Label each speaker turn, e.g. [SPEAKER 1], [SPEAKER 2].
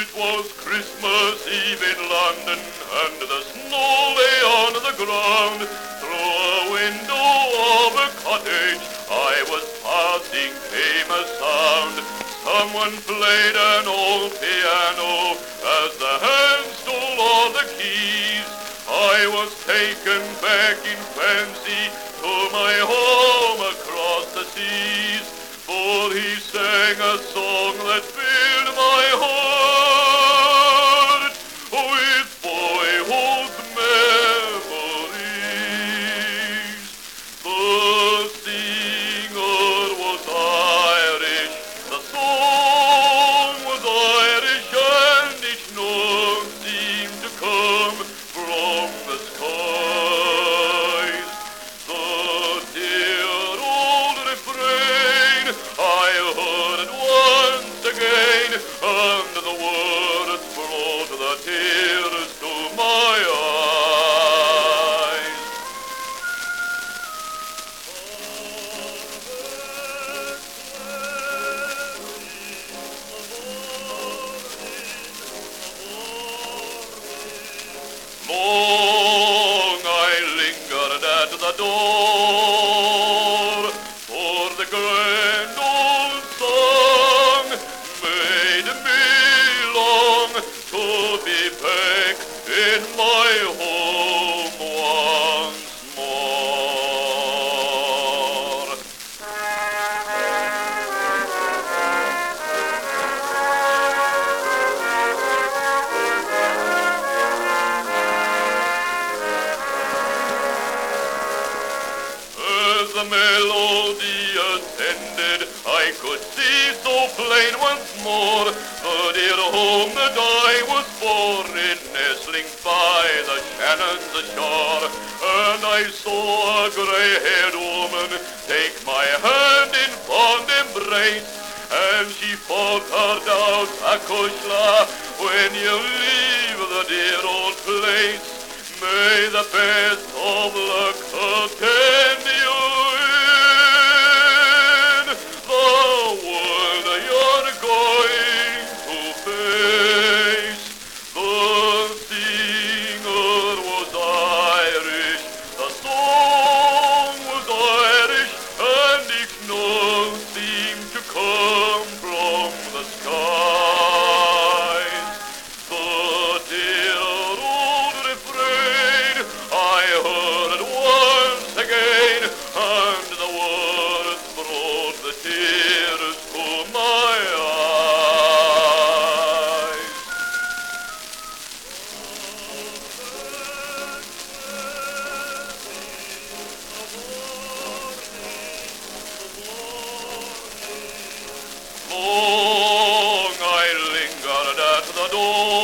[SPEAKER 1] It was Christmas Eve in London, and the snow lay on the ground. Through a window of a cottage I was passing came a sound. Someone played an old piano as the hand stole all the keys. I was taken back in fancy to my home across the seas, for he sang a song that filled my heart with boyhood memories. The singer was Irish, the song was Irish, and each note seemed to come from the skies. The dear old refrain I heard it once again, and the words brought the tears to my eyes. Long I lingered at the door, for the grand old song made me long to be back in my home once more. As the melody ascended, I could see so plain once more the dear home that I was born in, nestling by the Shannon's shore. And I saw a grey-haired woman take my hand in fond embrace, and she faltered out, "Acushla, when you leave the dear old place, may the best of luck attend you in the world you're going to face." The singer was Irish, the song was Irish, and each note seemed to come from the skies. The dear old refrain I heard it once again, and the words brought the tears to my eyes. Long I lingered at the door,